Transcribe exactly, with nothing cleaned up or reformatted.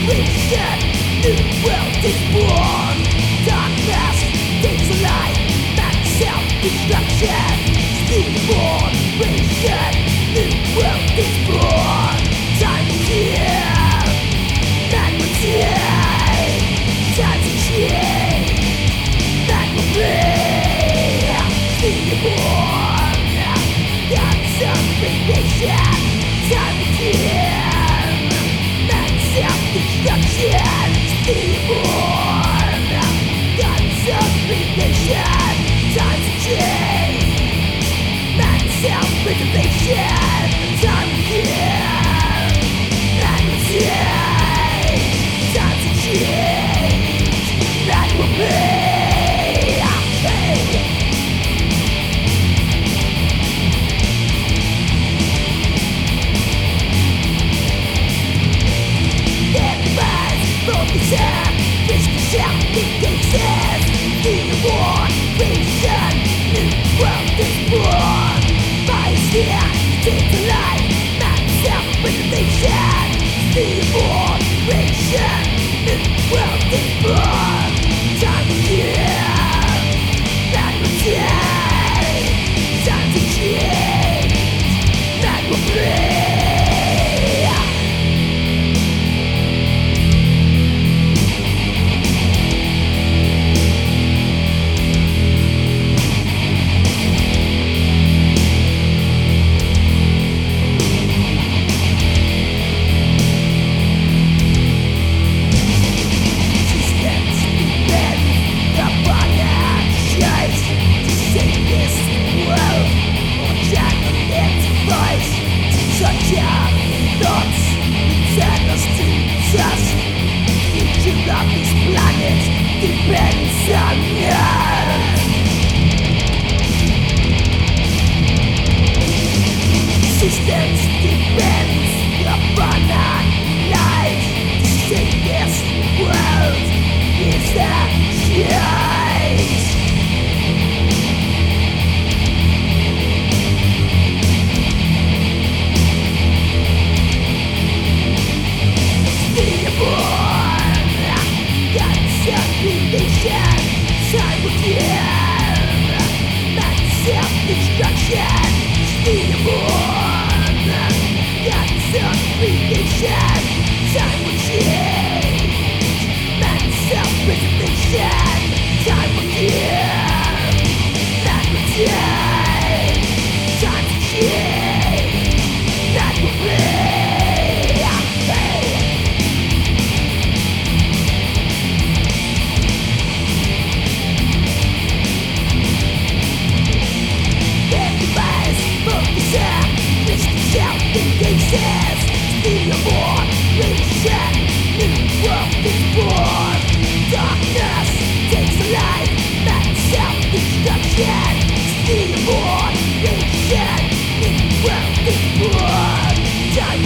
Reset, new world is born. Darkness takes a light, man self-destruction. Steelborn, reset, new world is born. Time to kill, man will die. Time to change, man will play. Steelborn, that's a creation. Time to kill, man self-destruction. Steelborn, that's a creation. Time to change, man self-preservation. Time to kill, man will die. Time to change, man will pay. Depends on us. Systems depends upon our lives. To save this world is the choice. Steelborn, that's a creation. Time will kill, man self-destruction. Steelborn, that's a creation. Time will change, man self-preservation. Time will kill, man will die. Time to change, man will play. Steelborn, reset, new world is born. Darkness takes a light, man self-destruction. Steelborn, reset, new world is born. Time